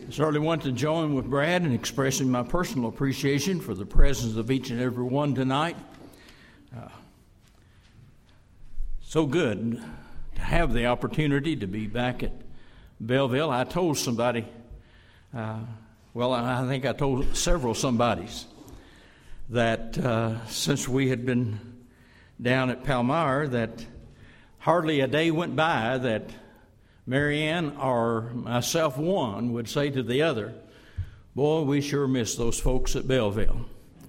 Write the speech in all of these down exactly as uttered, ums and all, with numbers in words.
I certainly want to join with Brad in expressing my personal appreciation for the presence of each and every one tonight. Uh, so good to have the opportunity to be back at Belleville. I told somebody, uh, well, I think I told several somebodies that uh, since we had been down at Palmyra, that hardly a day went by that Marianne or myself, one, would say to the other, boy, we sure miss those folks at Belleville.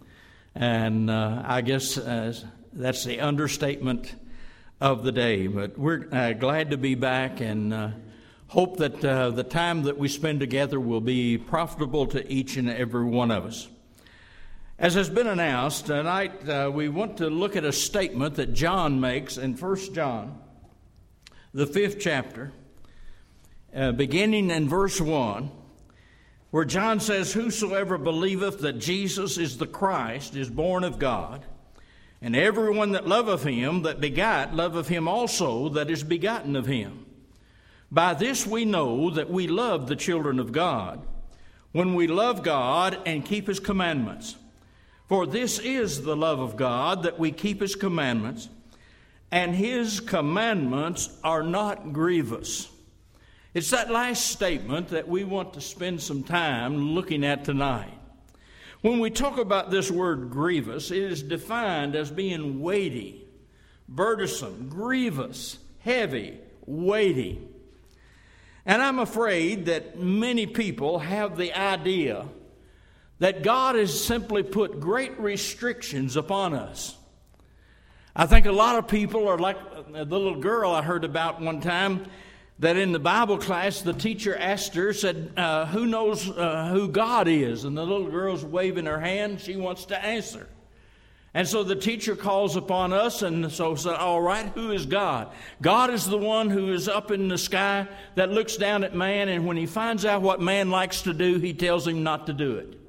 And uh, I guess uh, that's the understatement of the day. But we're uh, glad to be back and uh, hope that uh, the time that we spend together will be profitable to each and every one of us. As has been announced, tonight uh, we want to look at a statement that John makes in First John, the fifth chapter. Uh, beginning in verse one, where John says, "Whosoever believeth that Jesus is the Christ is born of God, and everyone that loveth him that begat loveth him also that is begotten of him. By this we know that we love the children of God, when we love God and keep his commandments. For this is the love of God, that we keep his commandments, and his commandments are not grievous." It's that last statement that we want to spend some time looking at tonight. When we talk about this word grievous, it is defined as being weighty, burdensome, grievous, heavy, weighty. And I'm afraid that many people have the idea that God has simply put great restrictions upon us. I think a lot of people are like the little girl I heard about one time, that in the Bible class, the teacher asked her, said, uh, who knows uh, who God is? And the little girl's waving her hand. She wants to answer. And so the teacher calls upon us and so said, all right, who is God? God is the one who is up in the sky that looks down at man, and when he finds out what man likes to do, he tells him not to do it.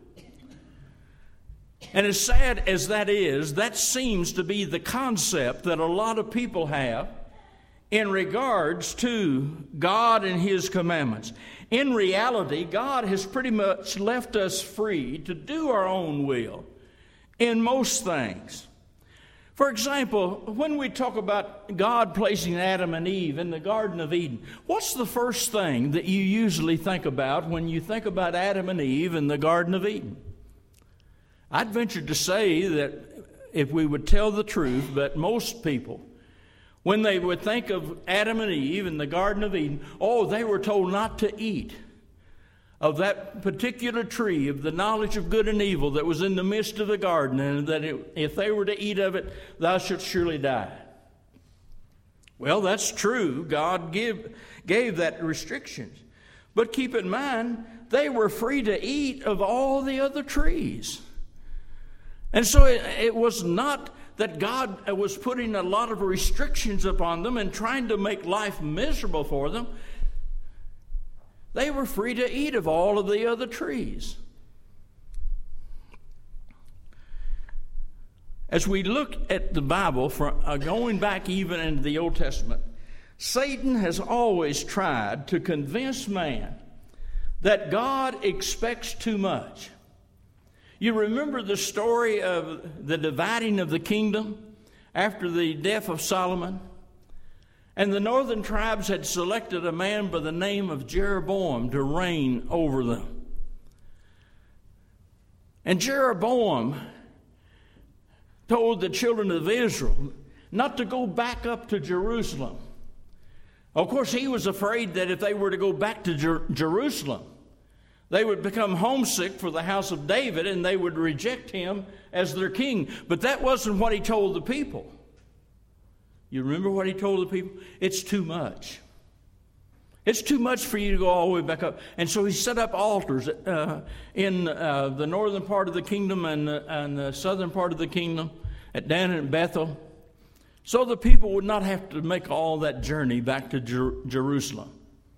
And as sad as that is, that seems to be the concept that a lot of people have in regards to God and his commandments. In reality, God has pretty much left us free to do our own will in most things. For example, when we talk about God placing Adam and Eve in the Garden of Eden, what's the first thing that you usually think about when you think about Adam and Eve in the Garden of Eden? I'd venture to say that if we would tell the truth, that most people, when they would think of Adam and Eve in the Garden of Eden, oh, they were told not to eat of that particular tree of the knowledge of good and evil that was in the midst of the garden, and that it, if they were to eat of it, thou shalt surely die. Well, that's true. God give, gave that restrictions. But keep in mind, they were free to eat of all the other trees. And so it, it was not that God was putting a lot of restrictions upon them and trying to make life miserable for them. They were free to eat of all of the other trees. As we look at the Bible, from, uh, going back even into the Old Testament, Satan has always tried to convince man that God expects too much. You remember the story of the dividing of the kingdom after the death of Solomon? And the northern tribes had selected a man by the name of Jeroboam to reign over them. And Jeroboam told the children of Israel not to go back up to Jerusalem. Of course, he was afraid that if they were to go back to Jer- Jerusalem, they would become homesick for the house of David, and they would reject him as their king. But that wasn't what he told the people. You remember what he told the people? It's too much. It's too much for you to go all the way back up. And so he set up altars uh, in uh, the northern part of the kingdom and, uh, and the southern part of the kingdom, at Dan and Bethel, so the people would not have to make all that journey back to Jer- Jerusalem.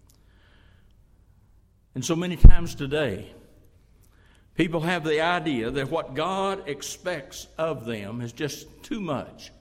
And so many times today, people have the idea that what God expects of them is just too much,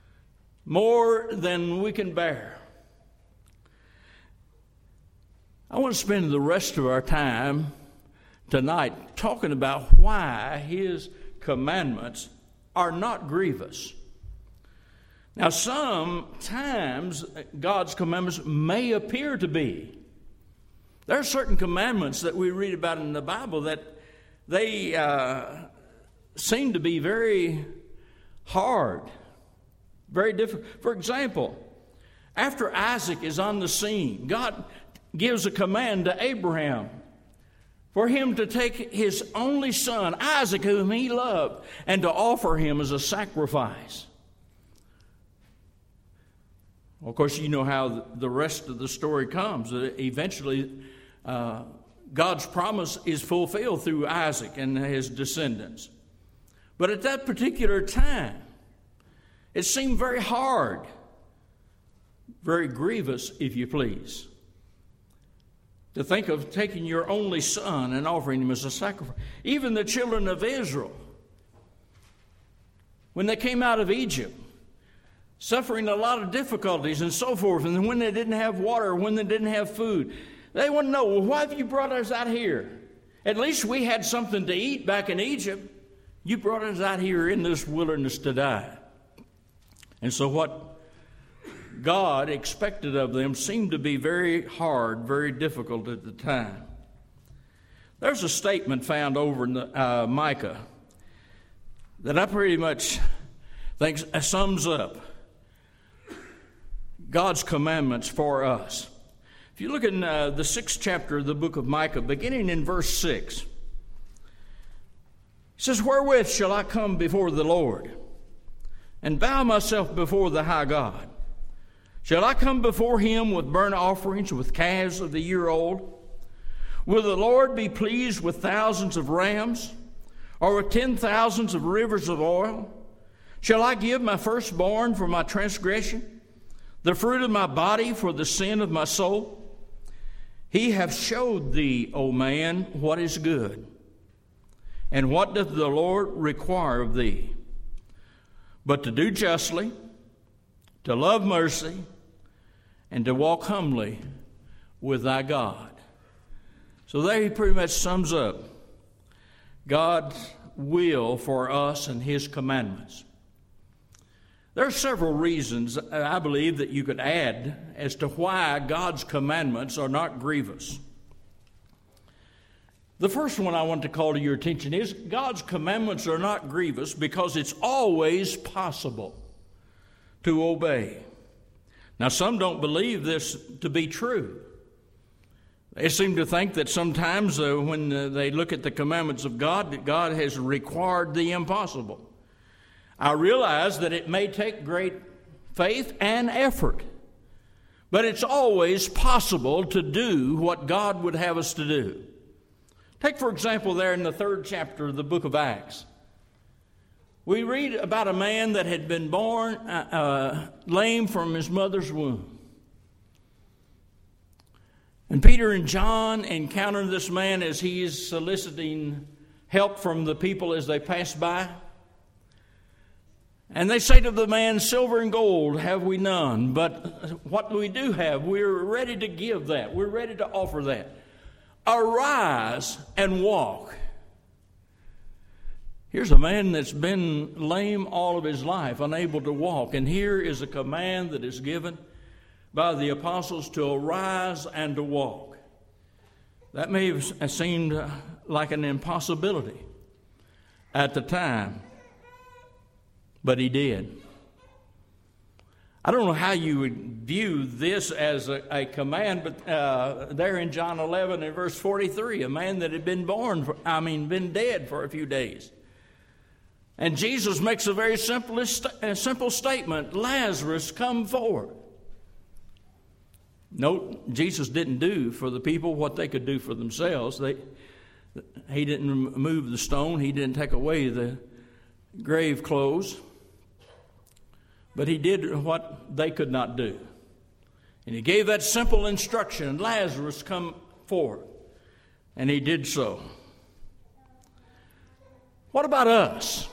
more than we can bear. I want to spend the rest of our time tonight talking about why His commandments are not grievous. Now, sometimes God's commandments may appear to be. There are certain commandments that we read about in the Bible that they uh, seem to be very hard, very difficult. For example, after Isaac is on the scene, God gives a command to Abraham for him to take his only son, Isaac, whom he loved, and to offer him as a sacrifice. Well, of course, you know how the rest of the story comes. Eventually, uh, God's promise is fulfilled through Isaac and his descendants. But at that particular time, it seemed very hard, very grievous, if you please, to think of taking your only son and offering him as a sacrifice. Even the children of Israel, when they came out of Egypt, suffering a lot of difficulties and so forth, and when they didn't have water, when they didn't have food, they want to know, well, why have you brought us out here? At least we had something to eat back in Egypt. You brought us out here in this wilderness to die. And so what God expected of them seemed to be very hard, very difficult at the time. There's a statement found over in the, uh, Micah that I pretty much think sums up God's commandments for us. If you look in uh, the sixth chapter of the book of Micah, beginning in verse six, it says, "Wherewith shall I come before the Lord, and bow myself before the high God? Shall I come before him with burnt offerings, with calves of the year old? Will the Lord be pleased with thousands of rams, or with ten thousands of rivers of oil? Shall I give my firstborn for my transgression, the fruit of my body for the sin of my soul? He hath showed thee, O man, what is good. And what doth the Lord require of thee? But to do justly, to love mercy, and to walk humbly with thy God." So there he pretty much sums up God's will for us and his commandments. There are several reasons, I believe, that you could add as to why God's commandments are not grievous. The first one I want to call to your attention is God's commandments are not grievous because it's always possible to obey. Now, some don't believe this to be true. They seem to think that sometimes uh, when uh, they look at the commandments of God, that God has required the impossible. I realize that it may take great faith and effort, but it's always possible to do what God would have us to do. Take, for example, there in the third chapter of the book of Acts, we read about a man that had been born uh, uh, lame from his mother's womb. And Peter and John encounter this man as he is soliciting help from the people as they pass by. And they say to the man, "Silver and gold have we none, but what we do have, we're ready to give that. We're ready to offer that. Arise and walk." Here's a man that's been lame all of his life, unable to walk. And here is a command that is given by the apostles to arise and to walk. That may have seemed like an impossibility at the time, but he did. I don't know how you would view this as a, a command, but uh, there in John eleven and verse forty-three, a man that had been born, for, I mean, been dead for a few days. And Jesus makes a very simple, a simple statement, "Lazarus, come forward." Note, Jesus didn't do for the people what they could do for themselves. They, he didn't remove the stone. He didn't take away the grave clothes. But he did what they could not do. And he gave that simple instruction, "Lazarus, come forward." And he did so. What about us?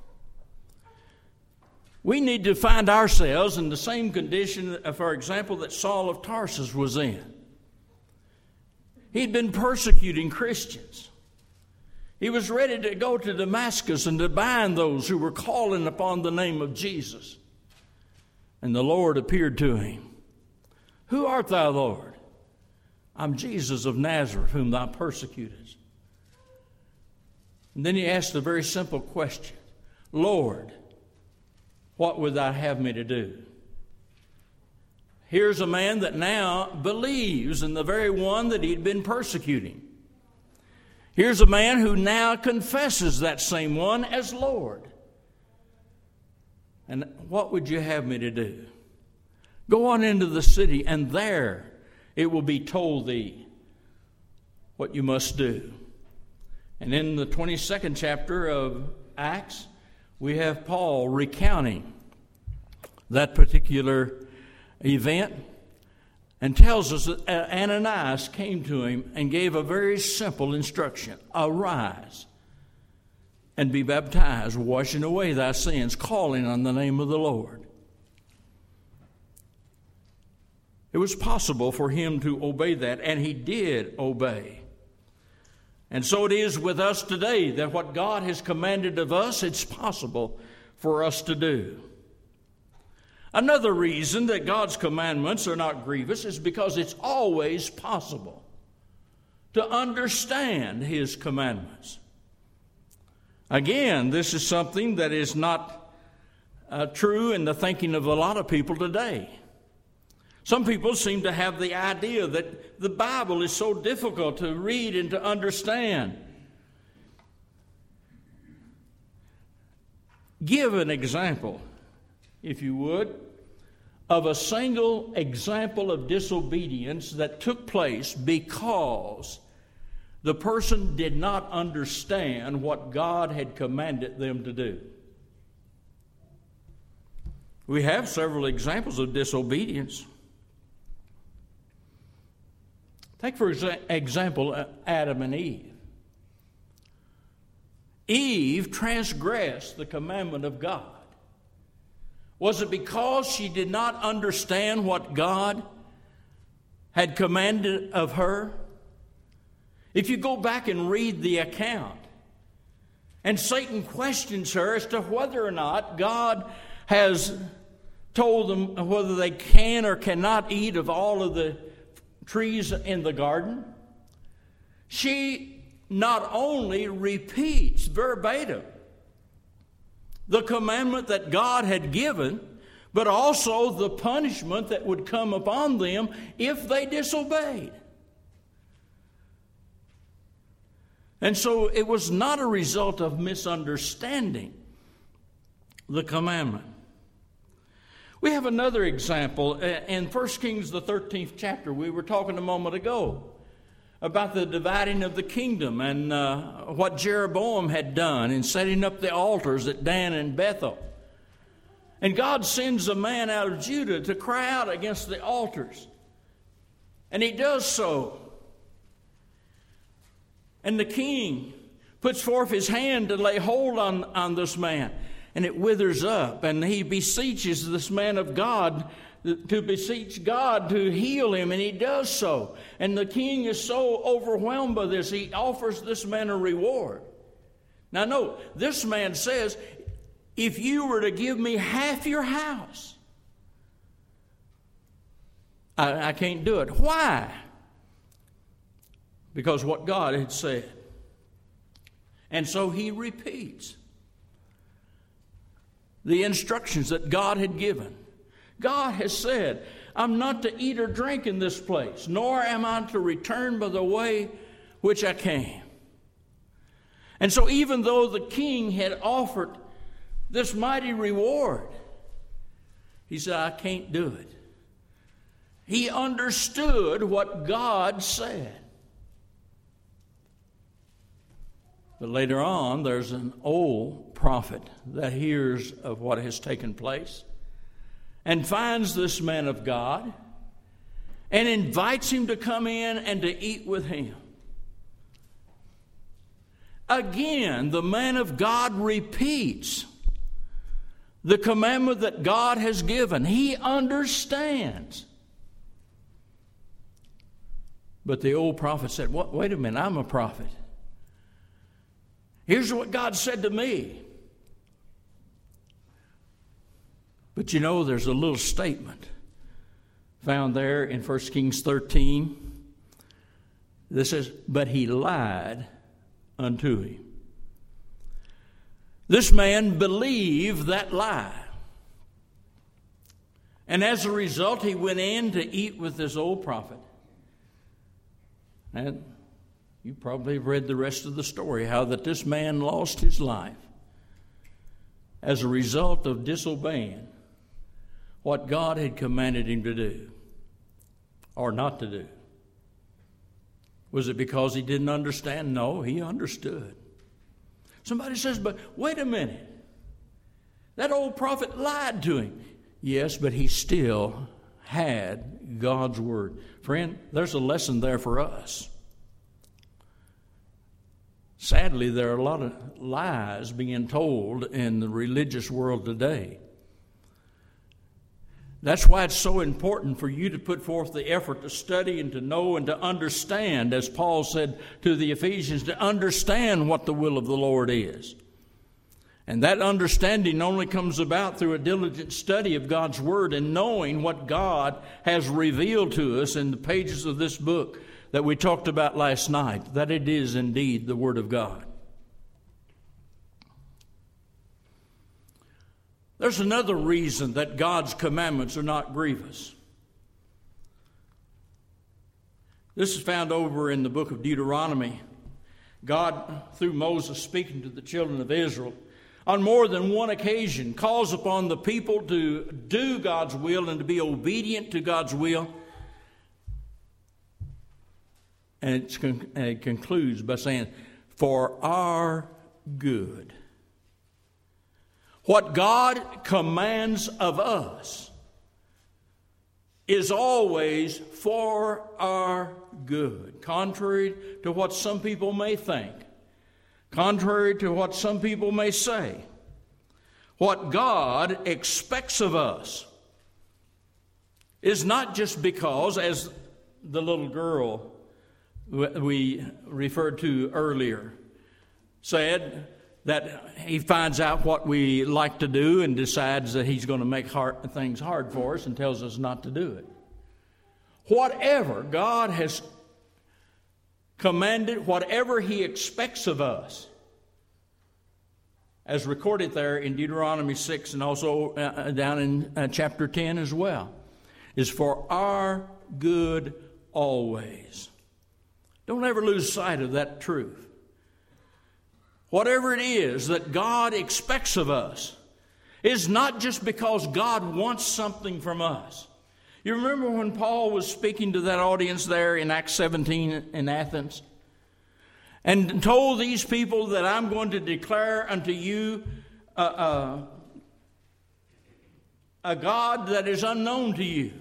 We need to find ourselves in the same condition, for example, that Saul of Tarsus was in. He'd been persecuting Christians. He was ready to go to Damascus and to bind those who were calling upon the name of Jesus. And the Lord appeared to him. Who art thou, Lord? I'm Jesus of Nazareth, whom thou persecutest. And then he asked a very simple question. Lord, what would thou have me to do? Here's a man that now believes in the very one that he'd been persecuting. Here's a man who now confesses that same one as Lord. And what would you have me to do? Go on into the city, and there it will be told thee what you must do. And in the twenty-second chapter of Acts, we have Paul recounting that particular event and tells us that Ananias came to him and gave a very simple instruction. Arise and be baptized, washing away thy sins, calling on the name of the Lord. It was possible for him to obey that, and he did obey. And so it is with us today, that what God has commanded of us, it's possible for us to do. Another reason that God's commandments are not grievous is because it's always possible to understand His commandments. Again, this is something that is not uh, true in the thinking of a lot of people today. Some people seem to have the idea that the Bible is so difficult to read and to understand. Give an example, if you would, of a single example of disobedience that took place because the person did not understand what God had commanded them to do. We have several examples of disobedience. Take, for example, Adam and Eve. Eve transgressed the commandment of God. Was it because she did not understand what God had commanded of her? If you go back and read the account, and Satan questions her as to whether or not God has told them whether they can or cannot eat of all of the trees in the garden, she not only repeats verbatim the commandment that God had given, but also the punishment that would come upon them if they disobeyed. And so it was not a result of misunderstanding the commandment. We have another example in First Kings, the thirteenth chapter. We were talking a moment ago about the dividing of the kingdom and uh, what Jeroboam had done in setting up the altars at Dan and Bethel. And God sends a man out of Judah to cry out against the altars. And he does so. And the king puts forth his hand to lay hold on, on this man. And it withers up. And he beseeches this man of God to beseech God to heal him, and he does so. And the king is so overwhelmed by this, he offers this man a reward. Now note, this man says, if you were to give me half your house, I, I can't do it. Why? Because what God had said. And so he repeats the instructions that God had given. God has said, I'm not to eat or drink in this place, nor am I to return by the way which I came. And so even though the king had offered this mighty reward, he said, I can't do it. He understood what God said. But later on, there's an old prophet that hears of what has taken place and finds this man of God and invites him to come in and to eat with him. Again, the man of God repeats the commandment that God has given. He understands. But the old prophet said, what? Wait a minute, I'm a prophet. Here's what God said to me. But you know, there's a little statement found there in First Kings thirteen that says, but he lied unto him. This man believed that lie. And as a result, he went in to eat with this old prophet. And you probably have read the rest of the story, how that this man lost his life as a result of disobeying what God had commanded him to do or not to do. Was it because he didn't understand? No, he understood. Somebody says, but wait a minute. That old prophet lied to him. Yes, but he still had God's word. Friend, there's a lesson there for us. Sadly, there are a lot of lies being told in the religious world today. That's why it's so important for you to put forth the effort to study and to know and to understand, as Paul said to the Ephesians, to understand what the will of the Lord is. And that understanding only comes about through a diligent study of God's Word and knowing what God has revealed to us in the pages of this book that we talked about last night, that it is indeed the Word of God. There's another reason that God's commandments are not grievous. This is found over in the book of Deuteronomy. God, through Moses speaking to the children of Israel, on more than one occasion calls upon the people to do God's will and to be obedient to God's will. And it's con- it concludes by saying, for our good. What God commands of us is always for our good, contrary to what some people may think, contrary to what some people may say. What God expects of us is not just because, as the little girl we referred to earlier said, that he finds out what we like to do and decides that he's going to make hard, things hard for us and tells us not to do it. Whatever God has commanded, whatever he expects of us, as recorded there in Deuteronomy six and also uh, down in uh, chapter ten as well, is for our good always. Don't ever lose sight of that truth. Whatever it is that God expects of us is not just because God wants something from us. You remember when Paul was speaking to that audience there in Acts seventeen in Athens and told these people that I'm going to declare unto you a, a, a God that is unknown to you.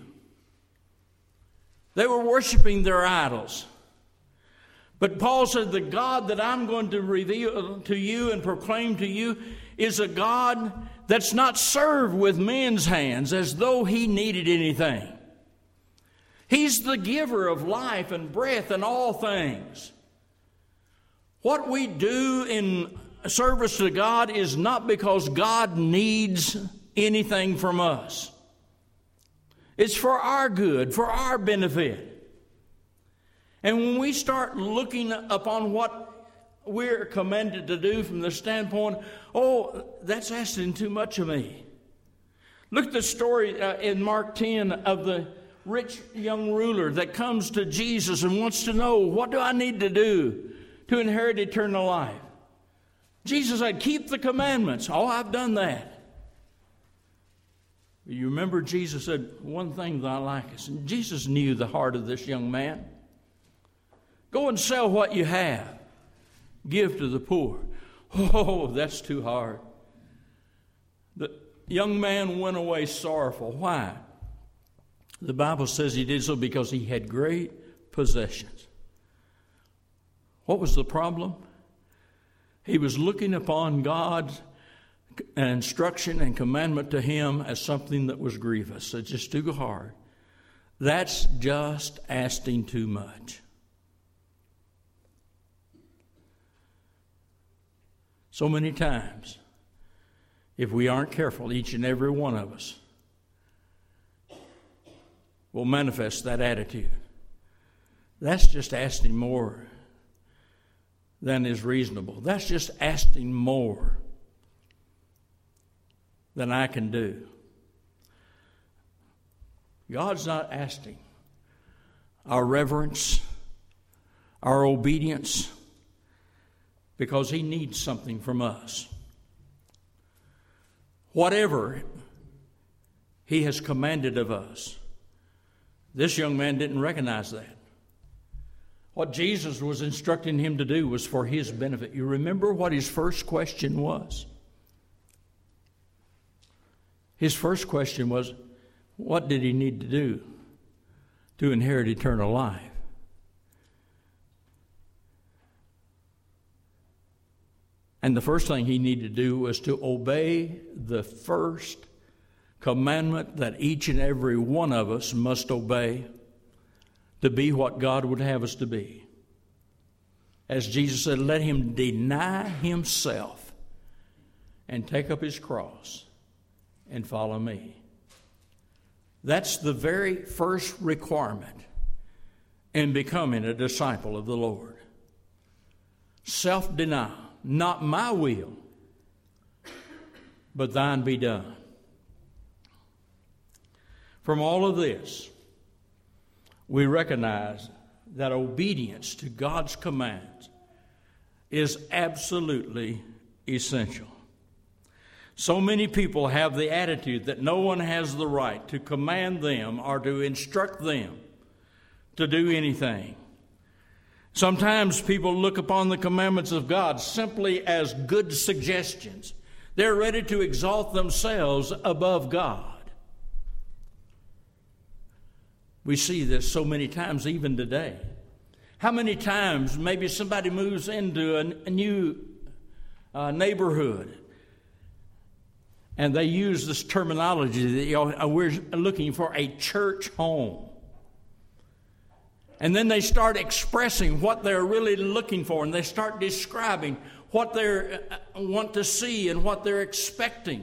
They were worshiping their idols. But Paul said, the God that I'm going to reveal to you and proclaim to you is a God that's not served with men's hands as though he needed anything. He's the giver of life and breath and all things. What we do in service to God is not because God needs anything from us. It's for our good, for our benefit. And when we start looking upon what we're commanded to do from the standpoint, oh, that's asking too much of me. Look at the story uh, in Mark ten of the rich young ruler that comes to Jesus and wants to know, what do I need to do to inherit eternal life? Jesus said, keep the commandments. Oh, I've done that. You remember Jesus said, one thing that I like is, and Jesus knew the heart of this young man. Go and sell what you have. Give to the poor. Oh, that's too hard. The young man went away sorrowful. Why? The Bible says he did so because he had great possessions. What was the problem? He was looking upon God's instruction and commandment to him as something that was grievous. It's just too hard. That's just asking too much. So many times, if we aren't careful, each and every one of us will manifest that attitude. That's just asking more than is reasonable. That's just asking more than I can do. God's not asking our reverence, our obedience, because He needs something from us. Whatever He has commanded of us, this young man didn't recognize that. What Jesus was instructing him to do was for his benefit. You remember what his first question was? His first question was, what did he need to do to inherit eternal life? And the first thing he needed to do was to obey the first commandment that each and every one of us must obey to be what God would have us to be. As Jesus said, let him deny himself and take up his cross and follow me. That's the very first requirement in becoming a disciple of the Lord. Self-denial. Not my will, but thine be done. From all of this, we recognize that obedience to God's commands is absolutely essential. So many people have the attitude that no one has the right to command them or to instruct them to do anything. Sometimes people look upon the commandments of God simply as good suggestions. They're ready to exalt themselves above God. We see this so many times even today. How many times maybe somebody moves into a, a new uh, neighborhood and they use this terminology that, you know, we're looking for a church home. And then they start expressing what they're really looking for, and they start describing what they want to see and what they're expecting.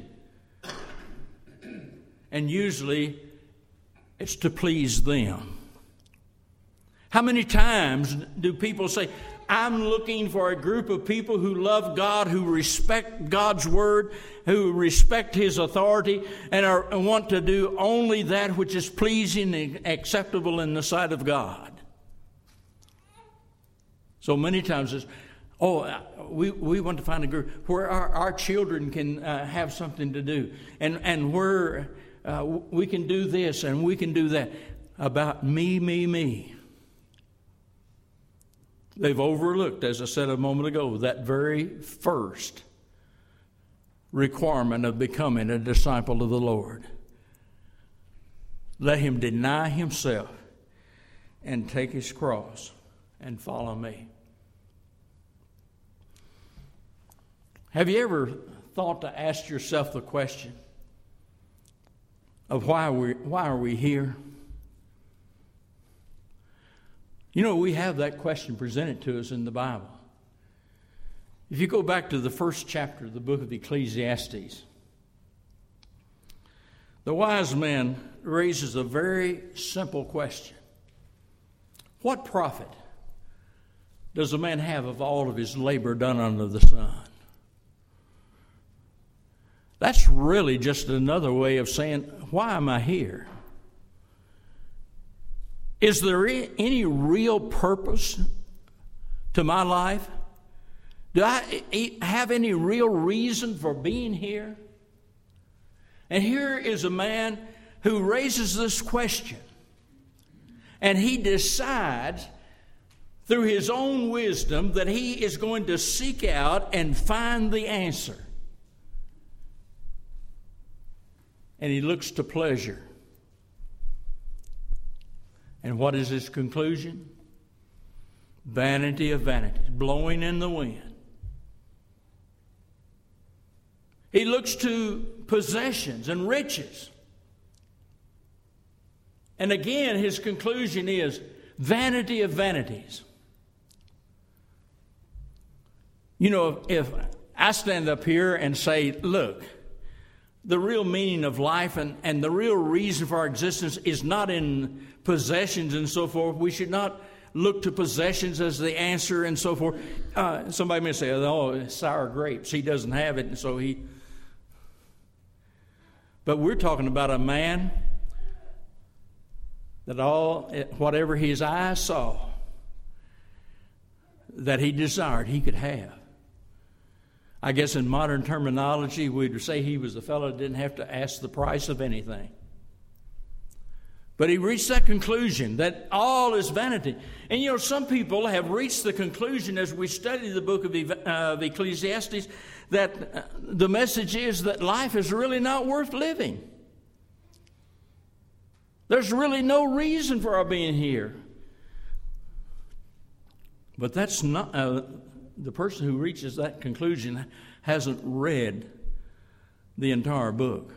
And usually it's to please them. How many times do people say, I'm looking for a group of people who love God, who respect God's word, who respect His authority, and, are, and want to do only that which is pleasing and acceptable in the sight of God? So many times it's, oh, we, we want to find a group where our, our children can uh, have something to do, and, and where uh, we can do this and we can do that. About me, me, me. They've overlooked, as I said a moment ago, that very first requirement of becoming a disciple of the Lord. Let him deny himself and take his cross and follow me. Have you ever thought to ask yourself the question of why we why are we here? You know, we have that question presented to us in the Bible. If you go back to the first chapter of the book of Ecclesiastes, the wise man raises a very simple question. What profit does a man have of all of his labor done under the sun? That's really just another way of saying, why am I here? Is there any real purpose to my life? Do I have any real reason for being here? And here is a man who raises this question, and he decides through his own wisdom that he is going to seek out and find the answer. And he looks to pleasure. And what is his conclusion? Vanity of vanities, blowing in the wind. He looks to possessions and riches. And again, his conclusion is vanity of vanities. You know, if I stand up here and say, look, the real meaning of life and, and the real reason for our existence is not in possessions and so forth. We should not look to possessions as the answer and so forth. Uh, somebody may say, oh, sour grapes. He doesn't have it, and so he... But we're talking about a man that all, whatever his eyes saw, that he desired, he could have. I guess in modern terminology, we'd say he was a fellow that didn't have to ask the price of anything. But he reached that conclusion that all is vanity. And you know, some people have reached the conclusion as we study the book of Ecclesiastes that the message is that life is really not worth living. There's really no reason for our being here. But that's not, uh, the person who reaches that conclusion hasn't read the entire book.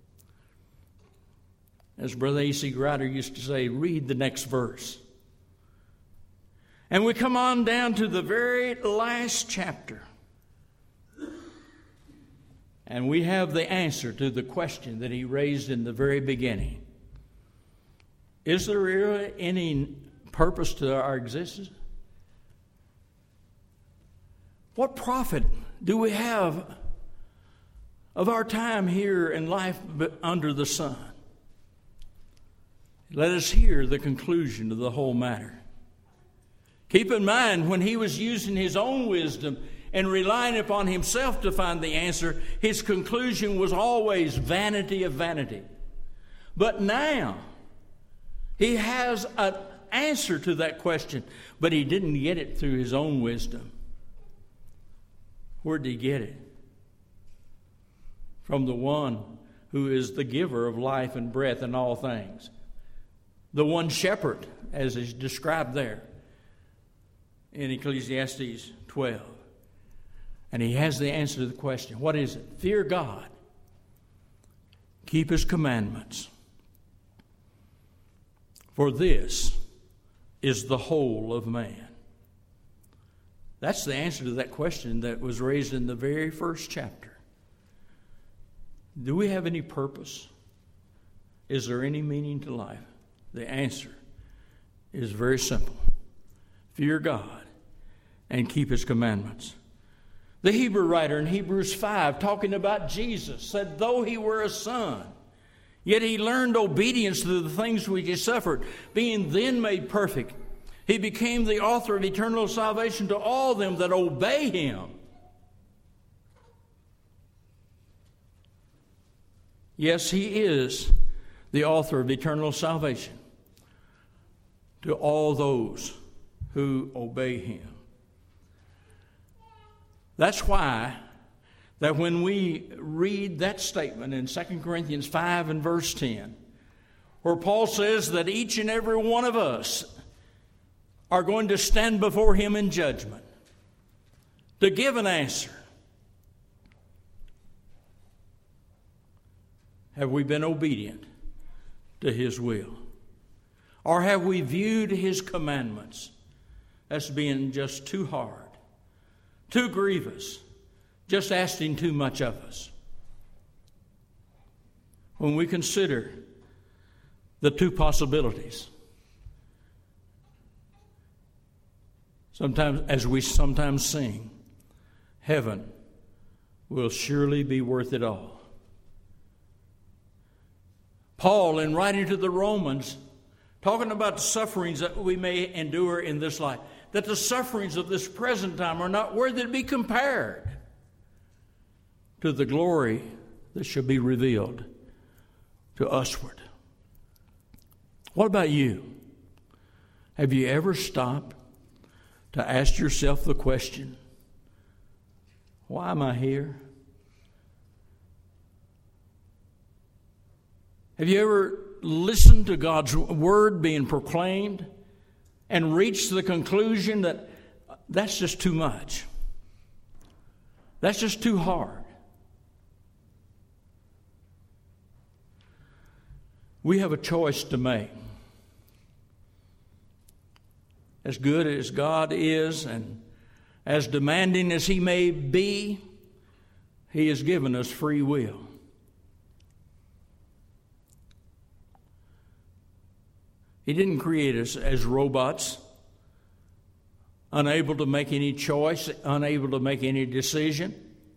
As Brother A C Grider used to say, read the next verse. And we come on down to the very last chapter. And we have the answer to the question that he raised in the very beginning. Is there really any purpose to our existence? What profit do we have of our time here in life under the sun? Let us hear the conclusion of the whole matter. Keep in mind, when he was using his own wisdom and relying upon himself to find the answer, his conclusion was always vanity of vanity. But now, he has an answer to that question, but he didn't get it through his own wisdom. Where did he get it? From the one who is the giver of life and breath and all things. The one shepherd, as is described there in Ecclesiastes twelve. And he has the answer to the question. What is it? Fear God. Keep his commandments. For this is the whole of man. That's the answer to that question that was raised in the very first chapter. Do we have any purpose? Is there any meaning to life? The answer is very simple. Fear God and keep his commandments. The Hebrew writer in Hebrews five, talking about Jesus, said, though he were a son, yet he learned obedience to the things which he suffered, being then made perfect. He became the author of eternal salvation to all them that obey him. Yes, he is the author of eternal salvation to all those who obey him. That's why that when we read that statement in Second Corinthians five and verse ten, where Paul says that each and every one of us are going to stand before him in judgment to give an answer. Have we been obedient to his will? Or have we viewed his commandments as being just too hard, too grievous, just asking too much of us? When we consider the two possibilities, sometimes, as we sometimes sing, heaven will surely be worth it all. Paul, in writing to the Romans, talking about the sufferings that we may endure in this life, that the sufferings of this present time are not worthy to be compared to the glory that shall be revealed to usward. What about you? Have you ever stopped to ask yourself the question, why am I here? Have you ever listened to God's word being proclaimed and reached the conclusion that that's just too much? That's just too hard. We have a choice to make. As good as God is and as demanding as he may be, He has given us free will. He didn't create us as robots, unable to make any choice, unable to make any decision.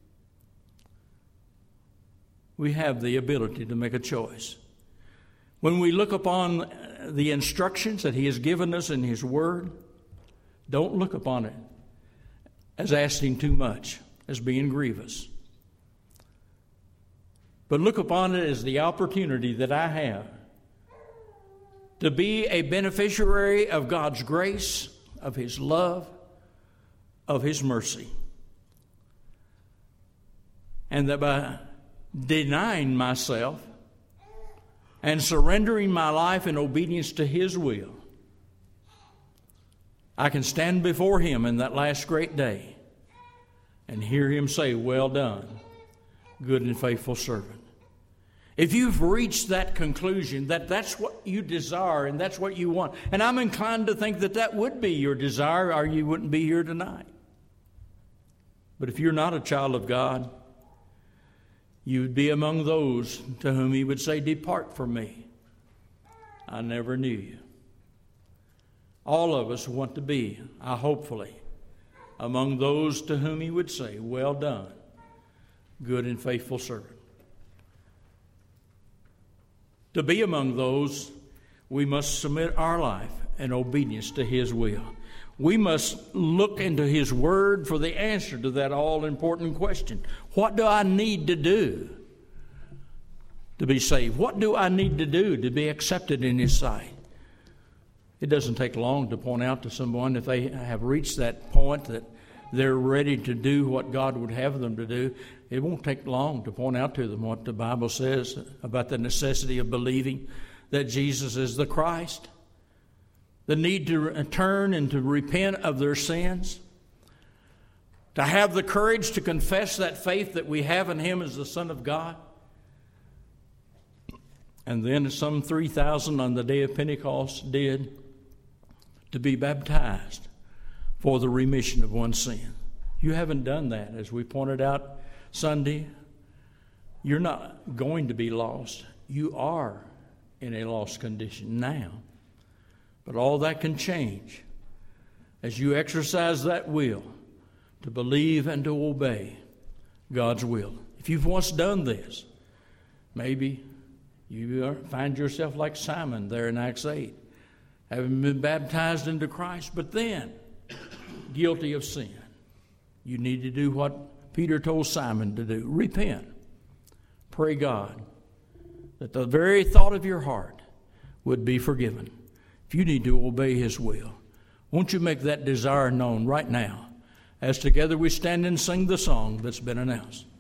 We have the ability to make a choice. When we look upon the instructions that He has given us in His Word, don't look upon it as asking too much, as being grievous. But look upon it as the opportunity that I have to be a beneficiary of God's grace, of His love, of His mercy. And that by denying myself and surrendering my life in obedience to His will, I can stand before Him in that last great day and hear Him say, "Well done, good and faithful servant." If you've reached that conclusion, that that's what you desire and that's what you want, and I'm inclined to think that that would be your desire, or you wouldn't be here tonight. But if you're not a child of God, you would be among those to whom He would say, "Depart from me, I never knew you." All of us want to be, I hopefully, among those to whom He would say, "Well done, good and faithful servant." To be among those, we must submit our life in obedience to His will. We must look into His Word for the answer to that all-important question. What do I need to do to be saved? What do I need to do to be accepted in His sight? It doesn't take long to point out to someone, if they have reached that point that they're ready to do what God would have them to do, it won't take long to point out to them what the Bible says about the necessity of believing that Jesus is the Christ, the need to turn and to repent of their sins, to have the courage to confess that faith that we have in Him as the Son of God. And then some three thousand on the day of Pentecost did, to be baptized for the remission of one's sin. You haven't done that, as we pointed out Sunday. You're not going to be lost. You are in a lost condition now. But all that can change as you exercise that will to believe and to obey God's will. If you've once done this, maybe you are, find yourself like Simon there in Acts eight, having been baptized into Christ, but then guilty of sin. You need to do what Peter told Simon to do. Repent. Pray God that the very thought of your heart would be forgiven. If you need to obey His will, won't you make that desire known right now as together we stand and sing the song that's been announced?